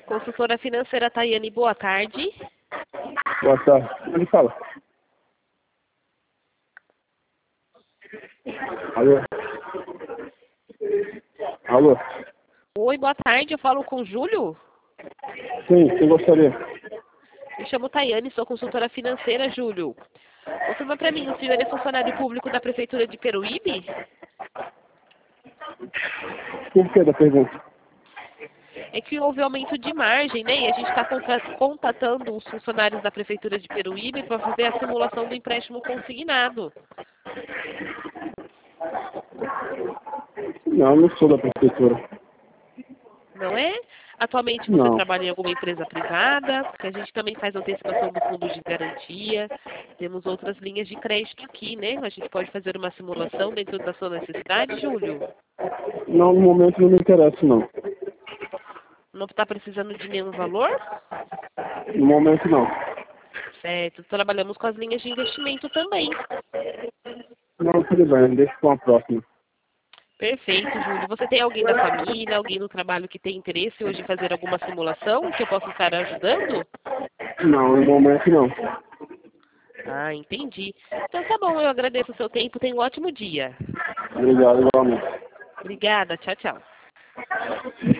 Consultora financeira Tayane, boa tarde. Boa tarde. Ele fala. Alô? Alô? Oi, boa tarde. Eu falo com o Júlio. Sim, quem gostaria? Me chamo Tayane, sou consultora financeira, Júlio. Confirma para mim, o senhor é funcionário público da Prefeitura de Peruíbe? Por que da pergunta? É que houve aumento de margem, né? E a gente está contatando os funcionários da Prefeitura de Peruíbe para fazer a simulação do empréstimo consignado. Não, eu não sou da prefeitura. Não é? Atualmente você Não. trabalha em alguma empresa privada, porque a gente também faz antecipação do fundo de garantia. Temos outras linhas de crédito aqui, né? A gente pode fazer uma simulação dentro da sua necessidade, Júlio? Não, no momento não me interessa, não. Não está precisando de nenhum valor? No momento não. Certo. Trabalhamos com as linhas de investimento também. Não, tudo bem, deixa para uma próxima. Perfeito, Júlio. Você tem alguém da família, alguém no trabalho que tem interesse hoje em fazer alguma simulação que eu possa estar ajudando? Não, no momento não. Ah, entendi. Então tá bom, eu agradeço o seu tempo. Tenha um ótimo dia. Obrigado, igualmente. Obrigada. Tchau, tchau.